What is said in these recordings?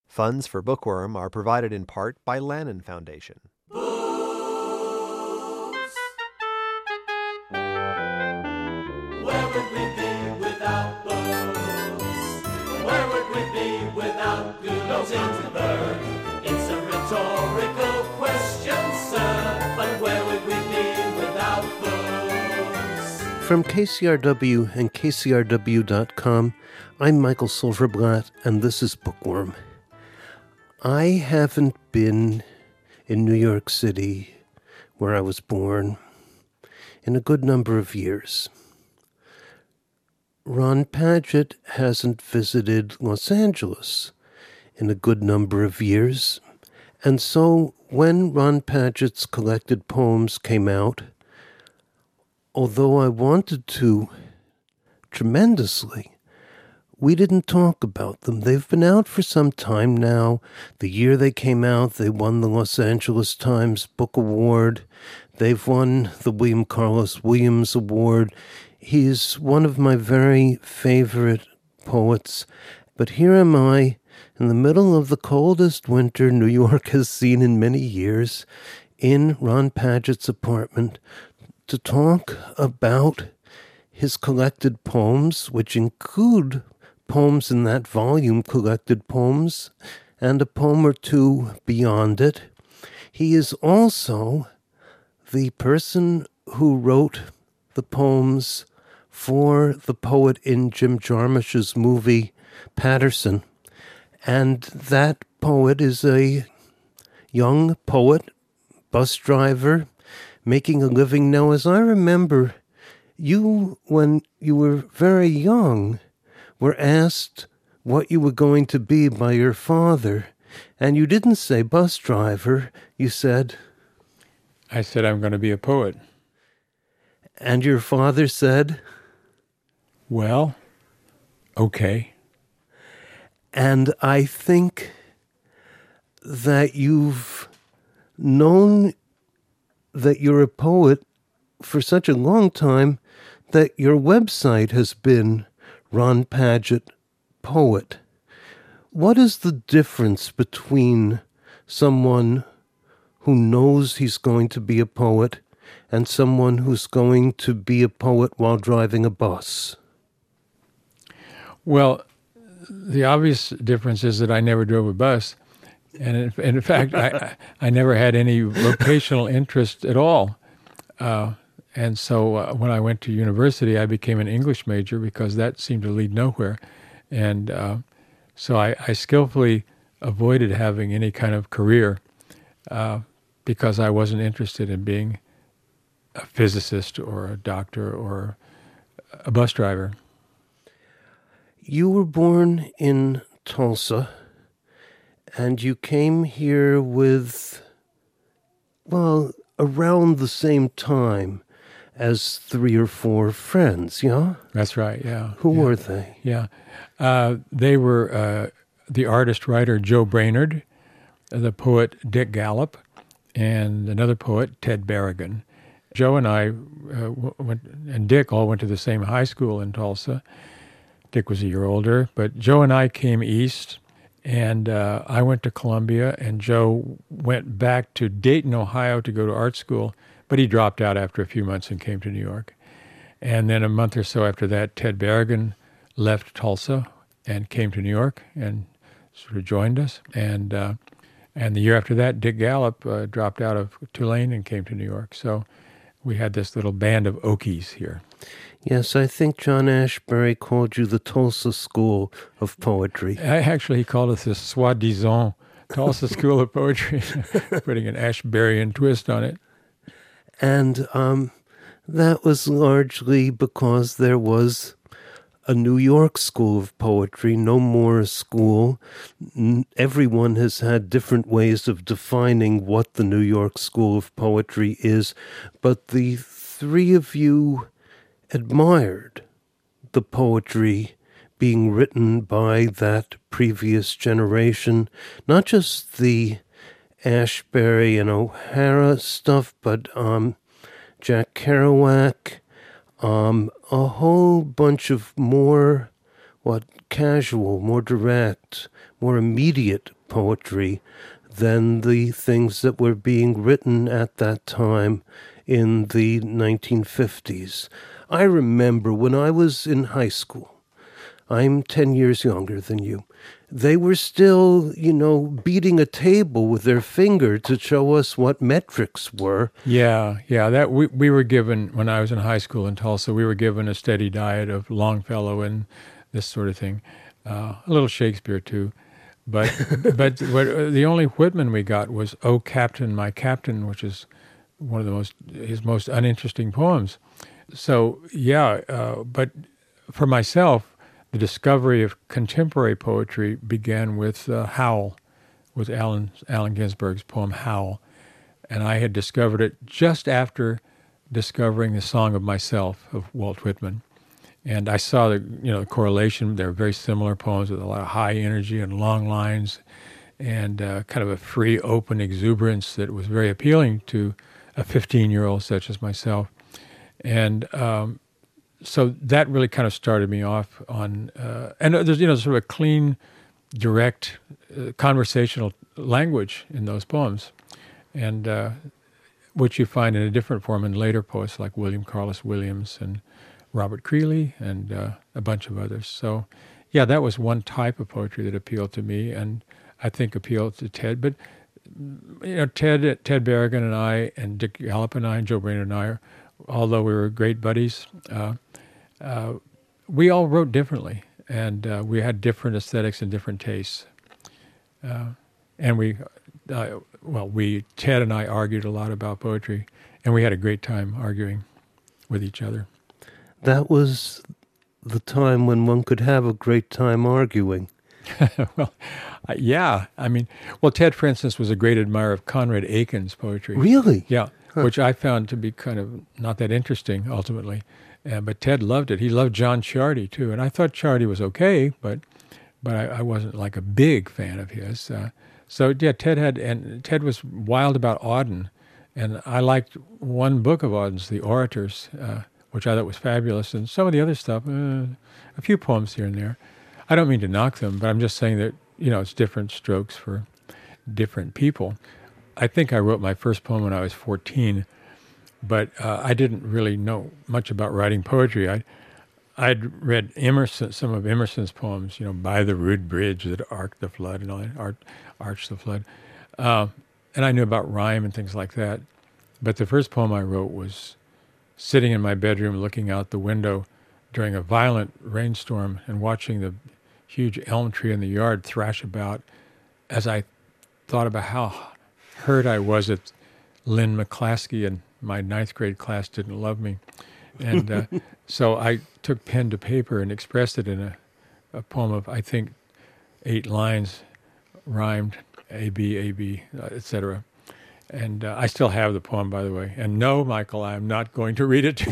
Funds for Bookworm are provided in part by Lannan Foundation. Where would we be without books? Where would we be without Google's Gutenberg? It's a rhetorical question, sir, but where would we be without books? From KCRW and KCRW.com, I'm Michael Silverblatt, and this is Bookworm. I haven't been in New York City, where I was born, in a good number of years. Ron Padgett hasn't visited Los Angeles in a good number of years, and so when Ron Padgett's collected poems came out, although I wanted to tremendously, we didn't talk about them. They've been out for some time now. The year they came out, they won the Los Angeles Times Book Award. They've won the William Carlos Williams Award. He's one of my very favorite poets. But here am I, in the middle of the coldest winter New York has seen in many years, in Ron Padgett's apartment, to talk about his collected poems, which include poems in that volume, Collected Poems, and a poem or two beyond it. He is also the person who wrote the poems for the poet in Jim Jarmusch's movie Paterson. And that poet is a young poet, bus driver, making a living. Now, as I remember, you, when you were very young, were asked what you were going to be by your father, and you didn't say bus driver, you said... I said I'm going to be a poet. And your father said... Well, okay. And I think that you've known that you're a poet for such a long time that your website has been Ron Padgett Poet. What is the difference between someone who knows he's going to be a poet and someone who's going to be a poet while driving a bus? Well, the obvious difference is that I never drove a bus. And in fact, I never had any vocational interest at all. And so when I went to university, I became an English major because that seemed to lead nowhere. And so I skillfully avoided having any kind of career because I wasn't interested in being a physicist or a doctor or a bus driver. You were born in Tulsa, and you came here with, well, around the same time as 3 or 4 friends, yeah? That's right, yeah. Who were they? Yeah. They were the artist-writer Joe Brainerd, the poet Dick Gallup, and another poet, Ted Berrigan. Joe and I and Dick all went to the same high school in Tulsa. Dick was a year older, but Joe and I came east, and I went to Columbia, and Joe went back to Dayton, Ohio to go to art school, but he dropped out after a few months and came to New York. And then a month or so after that, Ted Berrigan left Tulsa and came to New York and sort of joined us. And the year after that, Dick Gallup dropped out of Tulane and came to New York. So we had this little band of Okies here. Yes, I think John Ashbery called you the Tulsa School of Poetry. Actually, he called us the soi-disant Tulsa School of Poetry, putting an Ashberryan twist on it. And that was largely because there was a New York School of Poetry, no more a school. Everyone has had different ways of defining what the New York School of Poetry is, but the 3 of you admired the poetry being written by that previous generation, not just the Ashbery and O'Hara stuff, but Jack Kerouac, a whole bunch of more, casual, more direct, more immediate poetry than the things that were being written at that time in the 1950s. I remember when I was in high school, I'm 10 years younger than you, they were still, beating a table with their finger to show us what metrics were. Yeah. That we were given, when I was in high school in Tulsa, we were given a steady diet of Longfellow and this sort of thing. A little Shakespeare, too. But the only Whitman we got was "O Captain, My Captain," which is one of his most uninteresting poems. So, but for myself, the discovery of contemporary poetry began with Howl, with Allen Ginsberg's poem Howl. And I had discovered it just after discovering The Song of Myself of Walt Whitman. And I saw the correlation. They're very similar poems with a lot of high energy and long lines and kind of a free, open exuberance that was very appealing to a 15-year-old such as myself. And so that really kind of started me off on, and there's, sort of a clean, direct, conversational language in those poems, and which you find in a different form in later poets like William Carlos Williams and Robert Creeley and a bunch of others. So, that was one type of poetry that appealed to me, and I think appealed to Ted. But Ted Berrigan and I, and Dick Gallup and I, and Joe Brainerd and I, although we were great buddies, we all wrote differently, and we had different aesthetics and different tastes. And Ted and I argued a lot about poetry, and we had a great time arguing with each other. That was the time when one could have a great time arguing. Well, Ted, for instance, was a great admirer of Conrad Aiken's poetry. Really? Yeah, which I found to be kind of not that interesting, ultimately. But Ted loved it. He loved John Ciardi, too. And I thought Ciardi was okay, but I wasn't like a big fan of his. Ted was wild about Auden. And I liked one book of Auden's, The Orators, which I thought was fabulous. And some of the other stuff, a few poems here and there. I don't mean to knock them, but I'm just saying that, it's different strokes for different people. I think I wrote my first poem when I was 14, but I didn't really know much about writing poetry. I'd read some of Emerson's poems, "By the Rude Bridge that arched the flood" and all that, arched the flood. And I knew about rhyme and things like that. But the first poem I wrote was sitting in my bedroom looking out the window during a violent rainstorm and watching the huge elm tree in the yard thrash about as I thought about how hurt I was that Lynn McClaskey and my 9th grade class didn't love me. And so I took pen to paper and expressed it in a poem of, I think, 8 lines, rhymed, A-B, etc. And I still have the poem, by the way. And no, Michael, I'm not going to read it to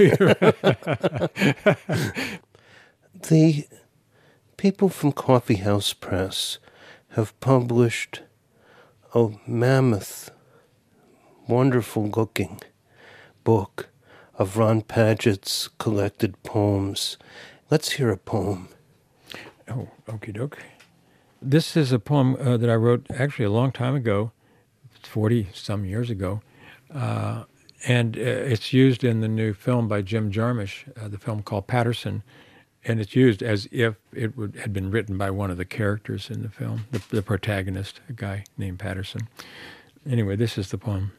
you. The people from Coffee House Press have published a mammoth, wonderful-looking book of Ron Padgett's collected poems. Let's hear a poem. Oh, okie doke. This is a poem that I wrote actually a long time ago, 40-some years ago, and it's used in the new film by Jim Jarmusch, the film called Patterson, and it's used as if it had been written by one of the characters in the film, the protagonist, a guy named Patterson. Anyway, this is the poem.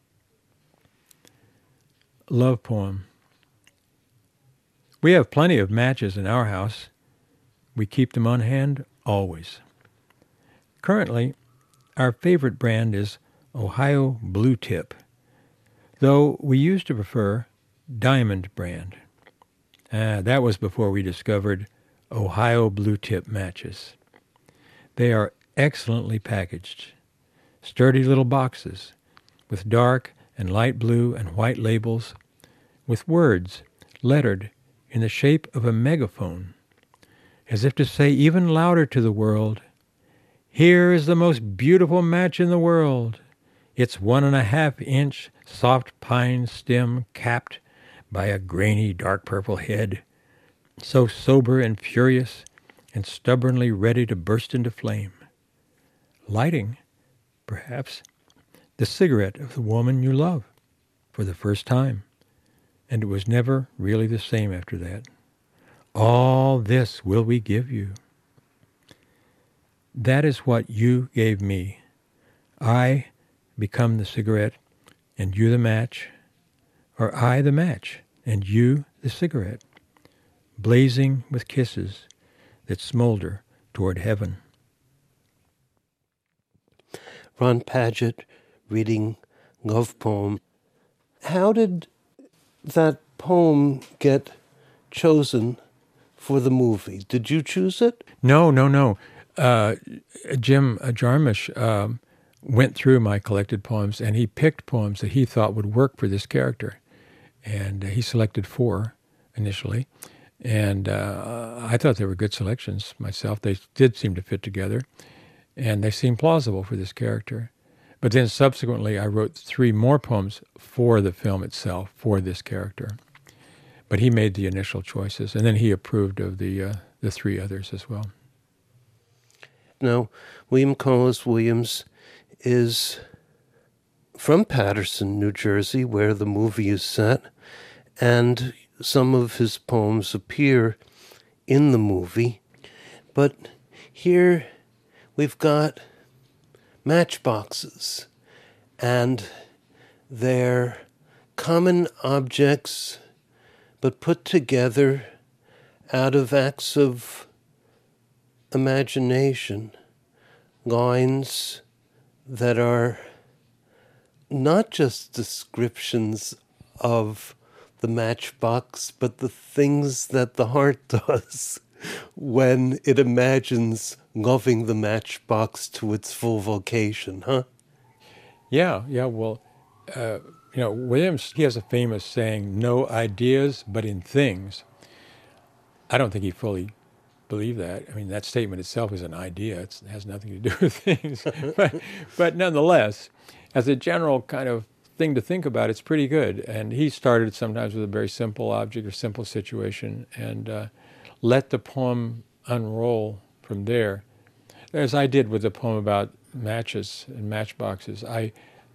Love poem. We have plenty of matches in our house. We keep them on hand always. Currently, our favorite brand is Ohio Blue Tip, though we used to prefer Diamond brand. That was before we discovered Ohio Blue Tip matches. They are excellently packaged, sturdy little boxes with dark and light blue and white labels, with words lettered in the shape of a megaphone, as if to say even louder to the world, "Here is the most beautiful match in the world. It's 1.5-inch soft pine stem capped by a grainy dark purple head, so sober and furious and stubbornly ready to burst into flame. lighting, perhaps, the cigarette of the woman you love for the first time, and it was never really the same after that. All this will we give you. That is what you gave me. I become the cigarette, and you the match, or I the match, and you the cigarette, blazing with kisses that smolder toward heaven. Ron Padgett reading Love Poem. How did that poem get chosen for the movie? Did you choose it? No. Jim Jarmusch went through my collected poems, and he picked poems that he thought would work for this character. And he selected 4 initially. And I thought they were good selections myself. They did seem to fit together, and they seemed plausible for this character. But then subsequently, I wrote 3 more poems for the film itself, for this character. But he made the initial choices, and then he approved of the 3 others as well. Now, William Carlos Williams is from Paterson, New Jersey, where the movie is set, and some of his poems appear in the movie. But here we've got matchboxes, and they're common objects, but put together out of acts of imagination, lines that are not just descriptions of the matchbox, but the things that the heart does when it imagines loving the matchbox to its full vocation, huh? Yeah, well, Williams, he has a famous saying, no ideas, but in things. I don't think he fully believed that. I mean, that statement itself is an idea. It has nothing to do with things. but nonetheless, as a general kind of thing to think about, it's pretty good. And he started sometimes with a very simple object or simple situation and let the poem unroll from there. As I did with the poem about matches and matchboxes. I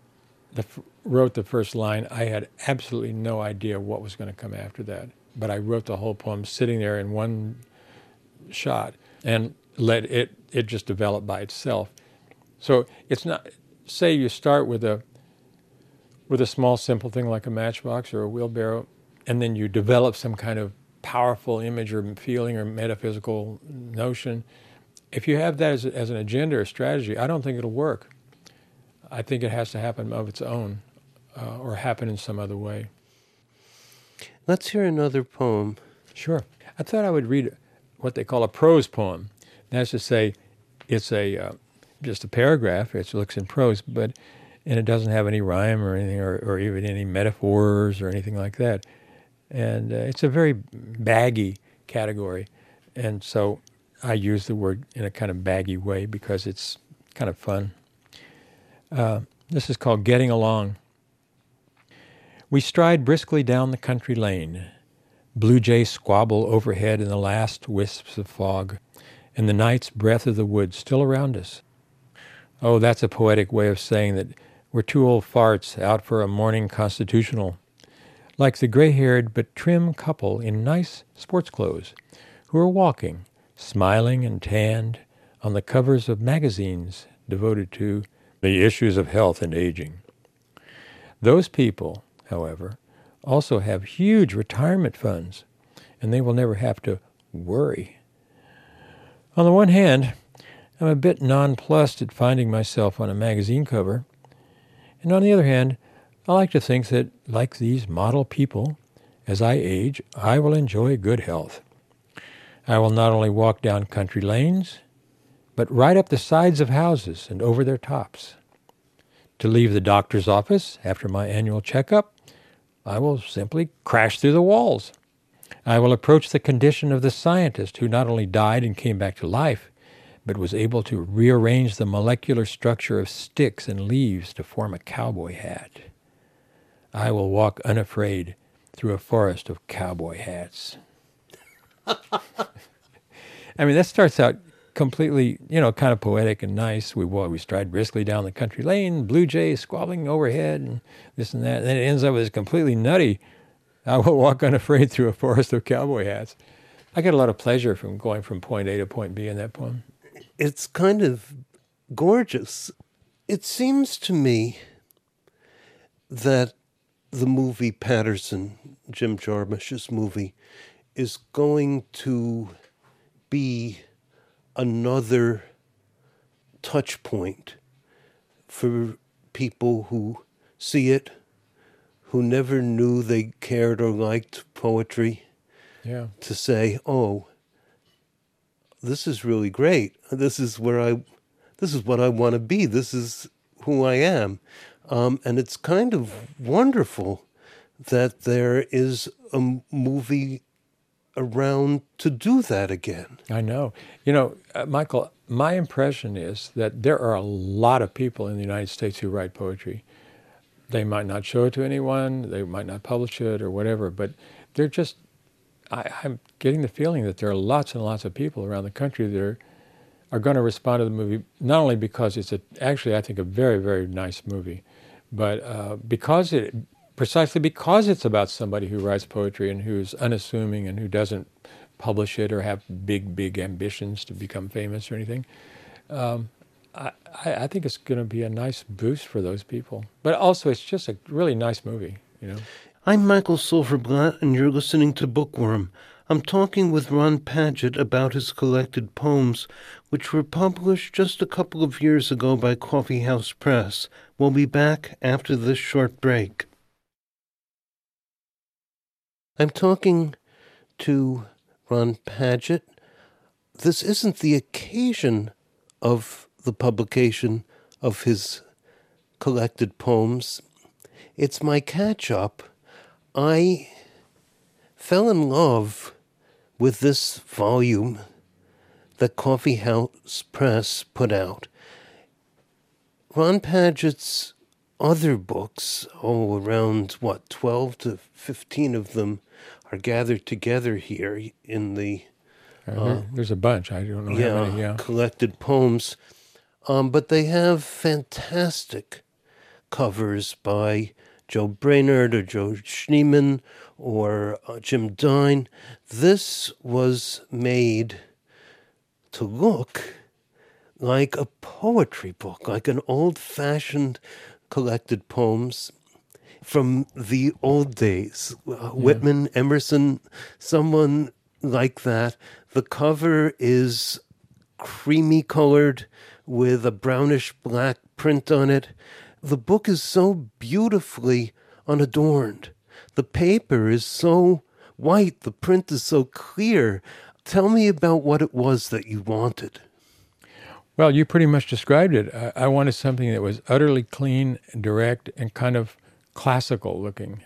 wrote the first line. I had absolutely no idea what was going to come after that. But I wrote the whole poem sitting there in one shot and let it just develop by itself. So it's not, say you start with a small, simple thing like a matchbox or a wheelbarrow, and then you develop some kind of powerful image or feeling or metaphysical notion. If you have that as an agenda or strategy, I don't think it'll work. I think it has to happen of its own or happen in some other way. Let's hear another poem. Sure. I thought I would read what they call a prose poem. That's to say, it's just a paragraph. It looks in prose, and it doesn't have any rhyme or anything, or even any metaphors or anything like that. And it's a very baggy category. And so I use the word in a kind of baggy way because it's kind of fun. This is called Getting Along. We stride briskly down the country lane. Blue jays squabble overhead in the last wisps of fog, and the night's breath of the woods still around us. Oh, that's a poetic way of saying that we're two old farts out for a morning constitutional, like the gray-haired but trim couple in nice sports clothes who are walking, smiling and tanned, on the covers of magazines devoted to the issues of health and aging. Those people, however, also have huge retirement funds, and they will never have to worry. On the one hand, I'm a bit nonplussed at finding myself on a magazine cover, and on the other hand, I like to think that, like these model people, as I age, I will enjoy good health. I will not only walk down country lanes, but right up the sides of houses and over their tops. To leave the doctor's office after my annual checkup, I will simply crash through the walls. I will approach the condition of the scientist who not only died and came back to life, but was able to rearrange the molecular structure of sticks and leaves to form a cowboy hat. I will walk unafraid through a forest of cowboy hats. I mean, that starts out completely, kind of poetic and nice. We stride briskly down the country lane, blue jays squabbling overhead, and this and that. And then it ends up with this completely nutty, I will walk unafraid through a forest of cowboy hats. I get a lot of pleasure from going from point A to point B in that poem. It's kind of gorgeous. It seems to me that the movie Patterson, Jim Jarmusch's movie, is going to be another touch point for people who see it, who never knew they cared or liked poetry, to say, oh, this is really great. This is what I want to be. This is who I am. And it's kind of wonderful that there is a movie around to do that again. I know. Michael, my impression is that there are a lot of people in the United States who write poetry. They might not show it to anyone, they might not publish it or whatever, but they're just, I'm getting the feeling that there are lots and lots of people around the country that are going to respond to the movie, not only because it's actually, I think, a very, very nice movie, but precisely because it's about somebody who writes poetry and who's unassuming and who doesn't publish it or have big, big ambitions to become famous or anything. I think it's going to be a nice boost for those people. But also, it's just a really nice movie, I'm Michael Silverblatt, and you're listening to Bookworm. I'm talking with Ron Padgett about his collected poems, which were published just a couple of years ago by Coffee House Press. We'll be back after this short break. I'm talking to Ron Padgett. This isn't the occasion of the publication of his collected poems. It's my catch-up. I fell in love with this volume that Coffee House Press put out. Ron Padgett's other books, around 12 to 15 of them, are gathered together here in the... there's a bunch. I don't know how many. Yeah, collected poems. But they have fantastic covers by Joe Brainerd or Joe Schneeman or Jim Dine. This was made to look like a poetry book, like an old-fashioned collected poems from the old days. Whitman, Emerson, someone like that. The cover is creamy colored with a brownish black print on it. The book is so beautifully unadorned. The paper is so white. The print is so clear. Tell me about what it was that you wanted. Well, you pretty much described it. I wanted something that was utterly clean, direct, and kind of classical looking.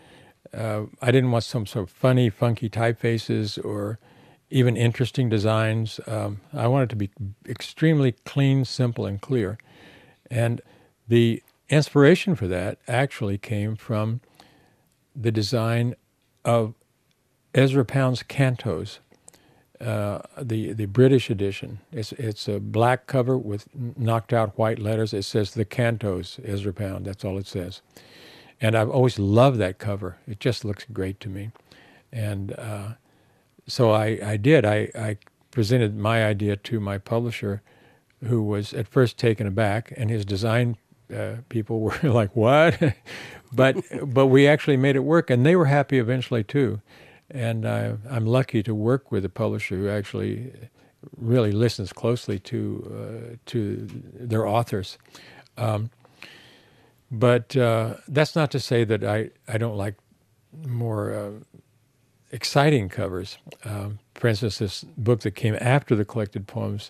I didn't want some sort of funny, funky typefaces or even interesting designs. I wanted it to be extremely clean, simple, and clear. And the inspiration for that actually came from the design of Ezra Pound's Cantos, the British edition. It's a black cover with knocked out white letters. It says The Cantos, Ezra Pound. That's all it says. And I've always loved that cover. It just looks great to me. And so I did. I presented my idea to my publisher, who was at first taken aback, and his design people were like, what? but we actually made it work, and they were happy eventually too. And I'm lucky to work with a publisher who actually really listens closely to their authors. But that's not to say that I don't like more exciting covers. For instance, this book that came after the collected poems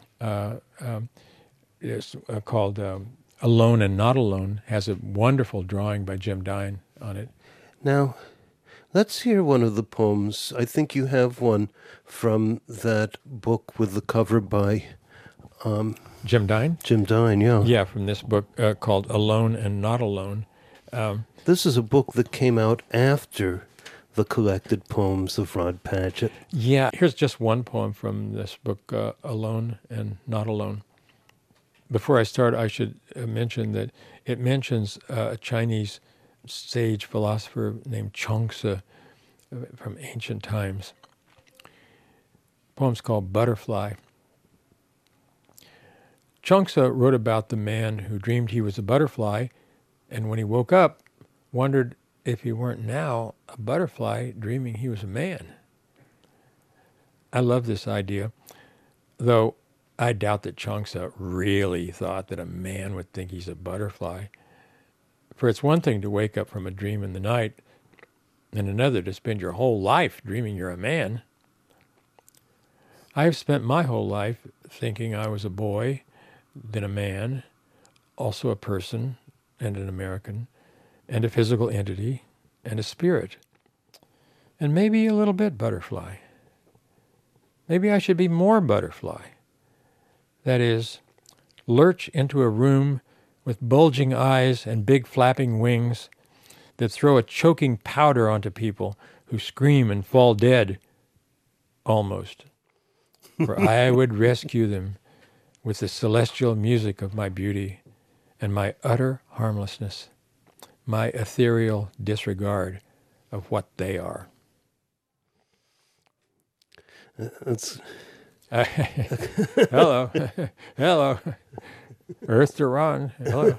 is called Alone and Not Alone, has a wonderful drawing by Jim Dine on it. Now, let's hear one of the poems. I think you have one from that book with the cover by... Jim Dine? Jim Dine, yeah. Yeah, from this book called Alone and Not Alone. This is a book that came out after the collected poems of Rod Padgett. Yeah, here's just one poem from this book, Alone and Not Alone. Before I start, I should mention that it mentions a Chinese sage philosopher named Chuang Tzu from ancient times. The poem's called Butterfly. Chuang Tzu wrote about the man who dreamed he was a butterfly, and when he woke up, wondered if he weren't now a butterfly dreaming he was a man. I love this idea, though I doubt that Chuang Tzu really thought that a man would think he's a butterfly. For it's one thing to wake up from a dream in the night, and another to spend your whole life dreaming you're a man. I have spent my whole life thinking I was a boy, then a man, also a person and an American, and a physical entity, and a spirit, and maybe a little bit butterfly. Maybe I should be more butterfly. That is, lurch into a room with bulging eyes and big flapping wings that throw a choking powder onto people who scream and fall dead, almost. For I would rescue them with the celestial music of my beauty and my utter harmlessness, my ethereal disregard of what they are. It's Hello. Hello. Earth to run. Hello.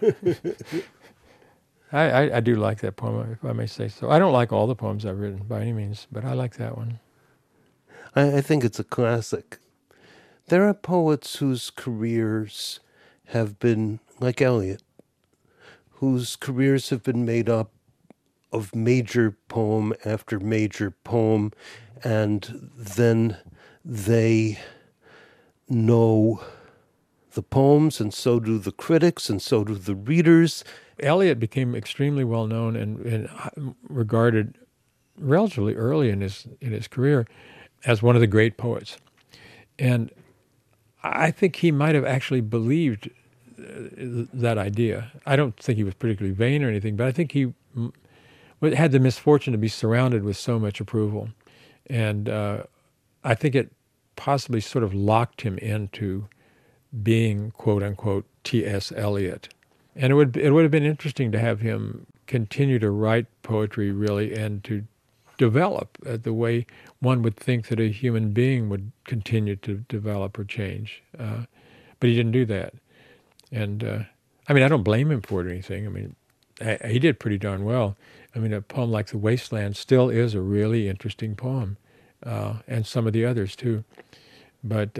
I do like that poem, if I may say so. I don't like all the poems I've written by any means, but I like that one. I think it's a classic. There are poets whose careers have been, like Eliot, whose careers have been made up of major poem after major poem, and then they know the poems, and so do the critics, and so do the readers. Eliot became extremely well known and regarded relatively early in his career as one of the great poets. And I think he might have actually believed that idea. I don't think he was particularly vain or anything, but I think he had the misfortune to be surrounded with so much approval. And I think it possibly sort of locked him into being, quote unquote, T.S. Eliot. And it would have been interesting to have him continue to write poetry, really, and to develop the way one would think that a human being would continue to develop or change. But he didn't do that. And, I don't blame him for it or anything. I mean, he did pretty darn well. I mean, a poem like The Wasteland still is a really interesting poem, and some of the others, too. But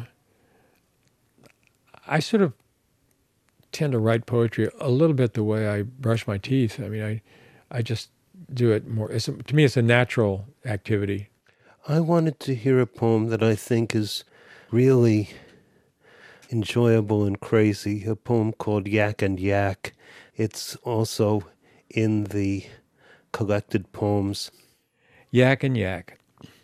I sort of tend to write poetry a little bit the way I brush my teeth. I mean, I just do it more. To me, it's a natural activity. I wanted to hear a poem that I think is really enjoyable and crazy, a poem called Yak and Yak. It's also in the collected poems. Yak and Yak.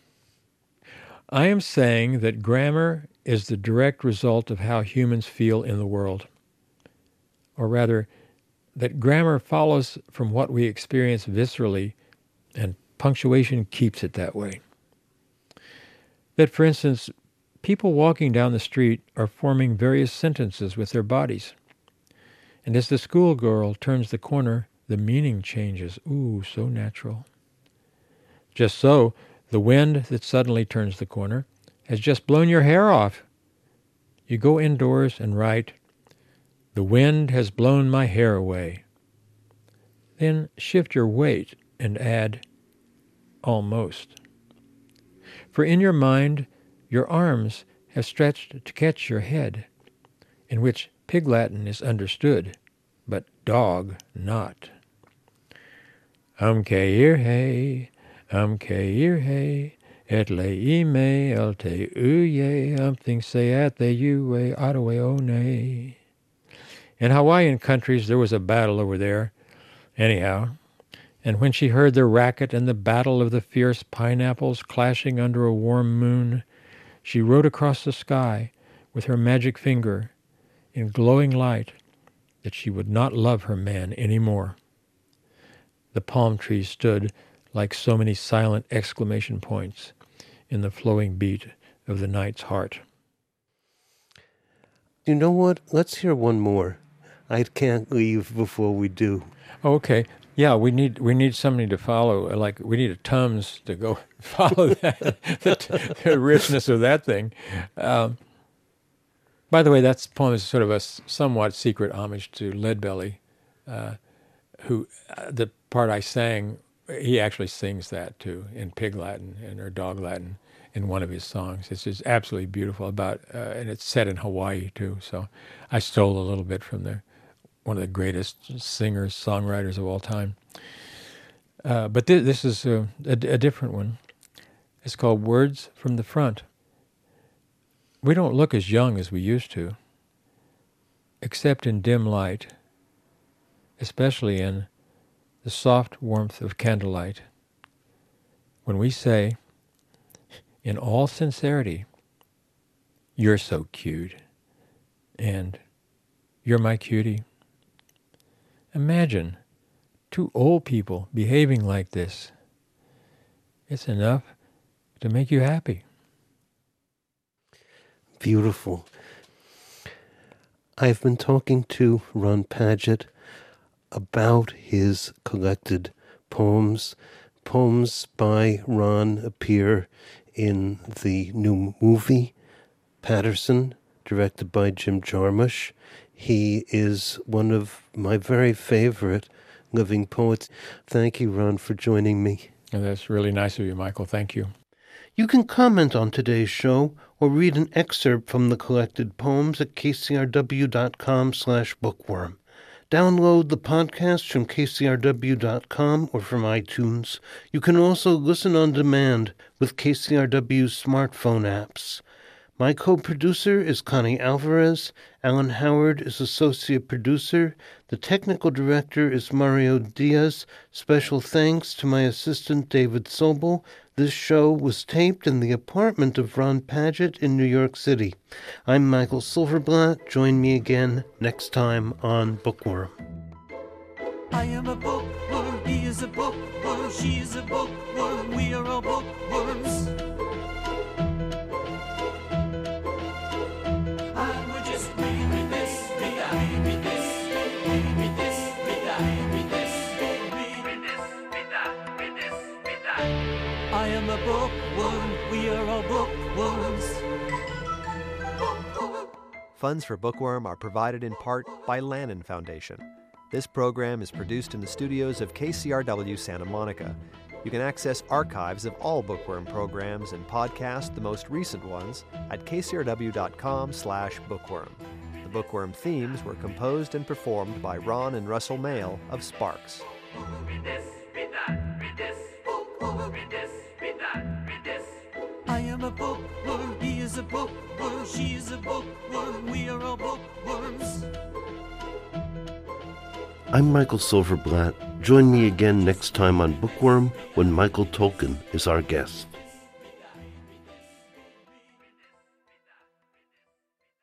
I am saying that grammar is the direct result of how humans feel in the world. Or rather, that grammar follows from what we experience viscerally, and punctuation keeps it that way. That, for instance, people walking down the street are forming various sentences with their bodies. And as the schoolgirl turns the corner, the meaning changes. Ooh, so natural. Just so, the wind that suddenly turns the corner has just blown your hair off. You go indoors and write, "The wind has blown my hair away." Then shift your weight and add, "almost." For in your mind, your arms have stretched to catch your head, in which Pig Latin is understood, but dog not. Amkeir hey, et lei me el te uye, something say at the uwe, atawe one. In Hawaiian countries, there was a battle over there, anyhow. And when she heard the racket and the battle of the fierce pineapples clashing under a warm moon, she wrote across the sky with her magic finger in glowing light that she would not love her man any more. The palm trees stood like so many silent exclamation points in the flowing beat of the night's heart. You know what? Let's hear one more. I can't leave before we do. Oh, okay. Yeah, we need somebody to follow. Like, we need a Tums to go follow that, the richness of that thing. By the way, that poem is sort of a somewhat secret homage to Leadbelly, who the part I sang, he actually sings that too in Pig Latin or Dog Latin in one of his songs. It's just absolutely beautiful and it's set in Hawaii too. So I stole a little bit from one of the greatest singers, songwriters of all time. But this is a different one. It's called Words from the Front. We don't look as young as we used to, except in dim light, especially in the soft warmth of candlelight. When we say, in all sincerity, "You're so cute," and "You're my cutie." Imagine two old people behaving like this. It's enough to make you happy. Beautiful. I've been talking to Ron Padgett about his collected poems. Poems by Ron appear in the new movie, Patterson, directed by Jim Jarmusch. He is one of my very favorite living poets. Thank you, Ron, for joining me. And that's really nice of you, Michael. Thank you. You can comment on today's show or read an excerpt from the collected poems at kcrw.com/bookworm. Download the podcast from kcrw.com or from iTunes. You can also listen on demand with KCRW's smartphone apps. My co-producer is Connie Alvarez. Alan Howard is associate producer. The technical director is Mario Diaz. Special thanks to my assistant David Sobel. This show was taped in the apartment of Ron Padgett in New York City. I'm Michael Silverblatt. Join me again next time on Bookworm. I am a bookworm, he is a bookworm, she is a bookworm, we are all bookworms. And we're just read this, read that, read this, read this, read that, read this, read this, read that, read this, read that. I am a bookworm, we are all bookworms. Funds for Bookworm are provided in part by Lannan Foundation. This program is produced in the studios of KCRW Santa Monica. You can access archives of all Bookworm programs and podcast the most recent ones at kcrw.com/bookworm. The Bookworm themes were composed and performed by Ron and Russell Mael of Sparks. Read this, read that, read this, read this, read that, read this. I am a bookworm, he is a bookworm, she is a bookworm, we are all bookworms. I'm Michael Silverblatt. Join me again next time on Bookworm when Michael Tolkien is our guest.